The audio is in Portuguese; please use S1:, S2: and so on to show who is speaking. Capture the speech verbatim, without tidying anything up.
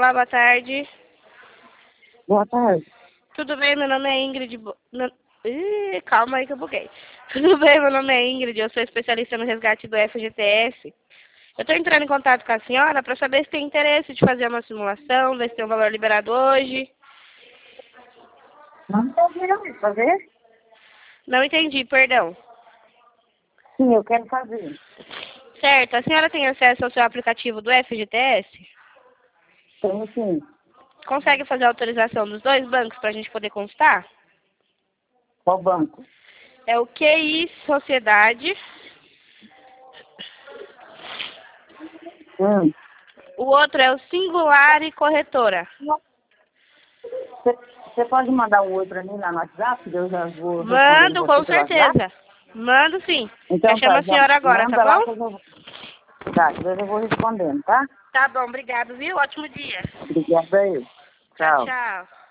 S1: Olá, boa tarde.
S2: Boa tarde.
S1: Tudo bem? Meu nome é Ingrid. Bo... Meu... Ih, calma aí que eu buguei. Tudo bem? Meu nome é Ingrid. Eu sou especialista no resgate do F G T S. Eu estou entrando em contato com a senhora para saber se tem interesse de fazer uma simulação, ver se tem um valor liberado hoje.
S2: Não entendi, não. Fazer?
S1: Não entendi, perdão.
S2: Sim, eu quero fazer.
S1: Certo. A senhora tem acesso ao seu aplicativo do F G T S?
S2: Tenho sim.
S1: Consegue fazer a autorização dos dois bancos para a gente poder constar?
S2: Qual banco?
S1: É o Q I Sociedade.
S2: Hum.
S1: O outro é o Singular e Corretora.
S2: Você pode mandar um oi pra mim lá no WhatsApp? Eu já vou respondendo
S1: Mando,
S2: você
S1: com
S2: pelo WhatsApp?
S1: certeza. Mando sim.
S2: Então
S1: Já chama
S2: tá,
S1: a
S2: já
S1: senhora agora, tá
S2: manda lá que
S1: bom?
S2: eu vou... Tá, depois eu vou respondendo, tá?
S1: Tá bom, obrigado, viu? Ótimo dia.
S2: Obrigada aí.
S1: Tchau,
S2: Tchau.
S1: tchau.